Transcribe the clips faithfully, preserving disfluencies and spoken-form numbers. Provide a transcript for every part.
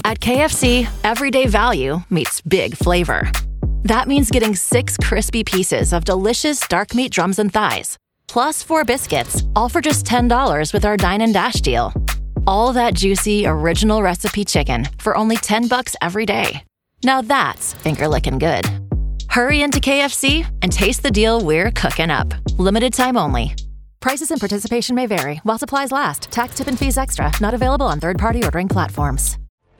At K F C, everyday value meets big flavor. That means getting six crispy pieces of delicious dark meat drums and thighs, plus four biscuits, all for just ten dollars with our Dine and Dash deal. All that juicy, original recipe chicken for only ten bucks every day. Now that's finger-licking good. Hurry into K F C and taste the deal we're cooking up. Limited time only. Prices and participation may vary while supplies last. Tax, tip, and fees extra. Not available on third-party ordering platforms.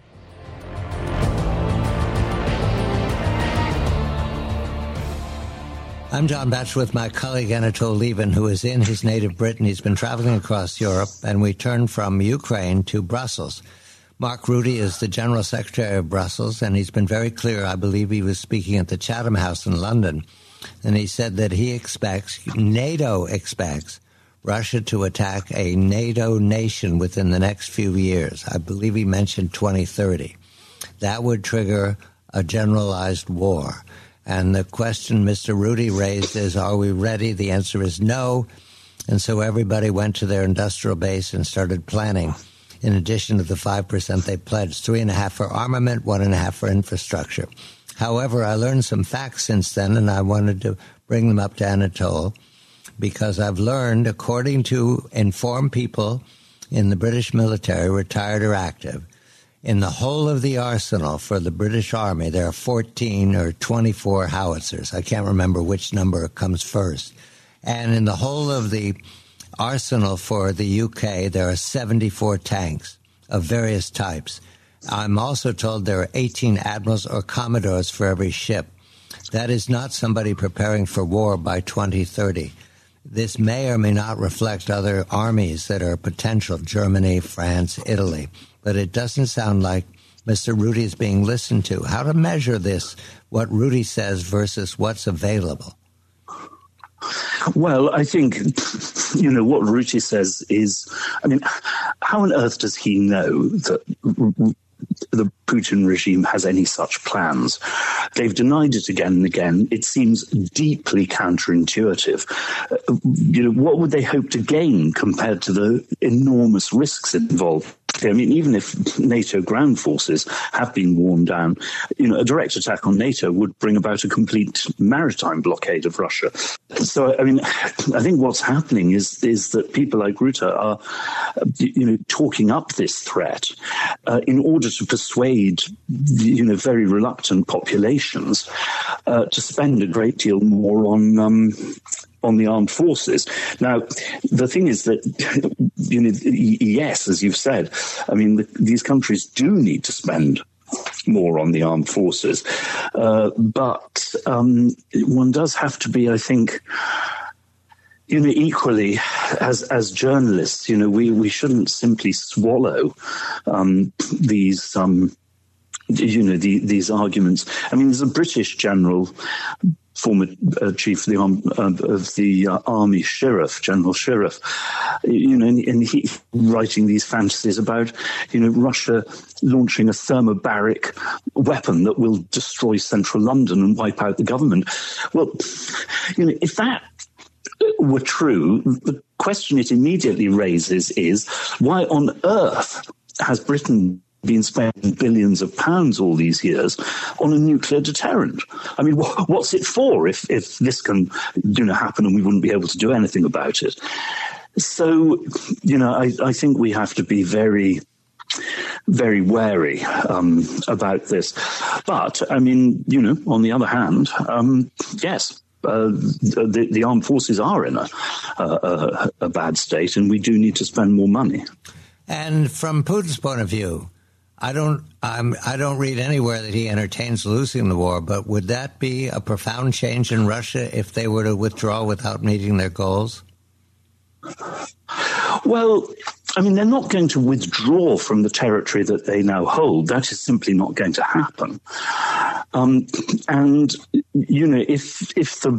I'm John Batchelor with my colleague Anatol Lieven, who is in his native Britain. He's been traveling across Europe, and we turn from Ukraine to Brussels. Mark Rutte is the General Secretary of Brussels, and he's been very clear. I believe he was speaking at the Chatham House in London, and he said that he expects, NATO expects, Russia to attack a NATO nation within the next few years. I believe he mentioned twenty thirty. That would trigger a generalized war. And the question Mister Rutte raised is, are we ready? The answer is no. And so everybody went to their industrial base and started planning. In addition to the five percent they pledged, three and a half for armament, one and a half for infrastructure. However, I learned some facts since then, and I wanted to bring them up to Anatol, because I've learned, according to informed people in the British military, retired or active, in the whole of the arsenal for the British Army, there are fourteen or twenty-four howitzers. I can't remember which number comes first. And in the whole of the arsenal for the U K, there are seventy-four tanks of various types. I'm also told there are eighteen admirals or commodores for every ship. That is not somebody preparing for war by twenty thirty. This may or may not reflect other armies that are potential, Germany, France, Italy. But it doesn't sound like Mister Rutte is being listened to. How to measure this, what Rutte says versus what's available? Well, I think, you know, what Rutte says is, I mean, how on earth does he know that the Putin regime has any such plans? They've denied it again and again. It seems deeply counterintuitive. Uh, you know, what would they hope to gain compared to the enormous risks involved? I mean, even if NATO ground forces have been worn down, you know, a direct attack on NATO would bring about a complete maritime blockade of Russia. So, I mean, I think what's happening is is that people like Rutte are, you know, talking up this threat uh, in order to persuade, you know, very reluctant populations uh, to spend a great deal more on um, on the armed forces. Now, the thing is that, you know, yes, as you've said, I mean, the, these countries do need to spend more on the armed forces. Uh, but um, one does have to be, I think, you know, equally as as journalists, you know, we, we shouldn't simply swallow um, these, um, you know, the, these arguments. I mean, there's a British general, former uh, chief of the, um, uh, of the uh, army, Sheriff, General Sheriff, you know, and, and he writing these fantasies about, you know, Russia launching a thermobaric weapon that will destroy central London and wipe out the government. Well, you know, if that were true, the question it immediately raises is, why on earth has Britain been spending billions of pounds all these years on a nuclear deterrent? I mean, wh- what's it for if, if this can, you know, happen and we wouldn't be able to do anything about it? So, you know, I, I think we have to be very, very wary um, about this. But, I mean, you know, on the other hand, um, yes, Uh, the, the armed forces are in a, a, a bad state, and we do need to spend more money. And from Putin's point of view, I don't, I'm, I don't read anywhere that he entertains losing the war. But would that be a profound change in Russia if they were to withdraw without meeting their goals? Well, I mean, they're not going to withdraw from the territory that they now hold. That is simply not going to happen. Um, and, you know, if if the,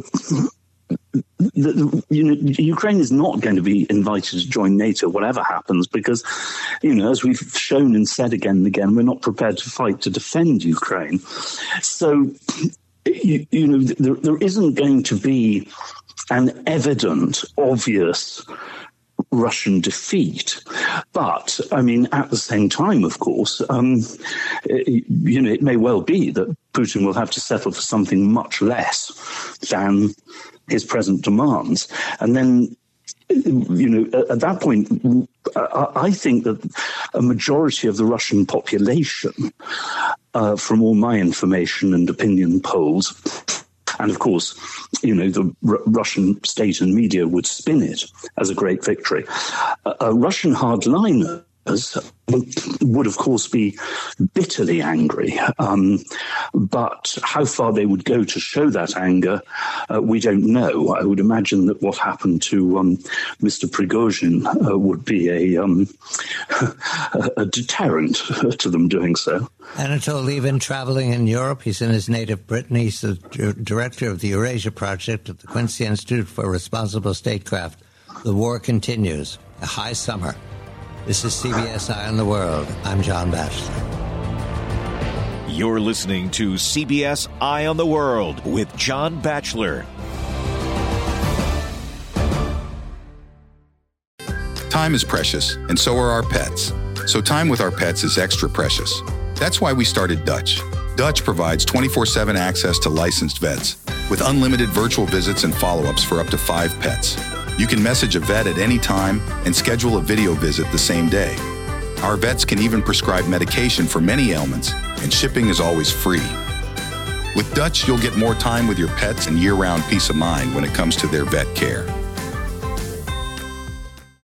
the, you know, Ukraine is not going to be invited to join NATO, whatever happens, because, you know, as we've shown and said again and again, we're not prepared to fight to defend Ukraine. So, you, you know, there, there isn't going to be an evident, obvious Russian defeat. But, I mean, at the same time, of course, um, it, you know, it may well be that Putin will have to settle for something much less than his present demands. And then, you know, at that point, I think that a majority of the Russian population, uh, from all my information and opinion polls, and of course, you know, the R- Russian state and media would spin it as a great victory. Uh, uh, Russian hardliners would, of course, be bitterly angry. Um, but how far they would go to show that anger, uh, we don't know. I would imagine that what happened to um, Mister Prigozhin uh, would be a, um, a deterrent to them doing so. Anatol Lieven traveling in Europe. He's in his native Britain. He's the d- director of the Eurasia Project at the Quincy Institute for Responsible Statecraft. The war continues. A high summer. This is C B S Eye on the World. I'm John Batchelor. You're listening to C B S Eye on the World with John Batchelor. Time is precious, and so are our pets. So time with our pets is extra precious. That's why we started Dutch. Dutch provides twenty-four seven access to licensed vets with unlimited virtual visits and follow-ups for up to five pets. You can message a vet at any time and schedule a video visit the same day. Our vets can even prescribe medication for many ailments, and shipping is always free. With Dutch, you'll get more time with your pets and year-round peace of mind when it comes to their vet care.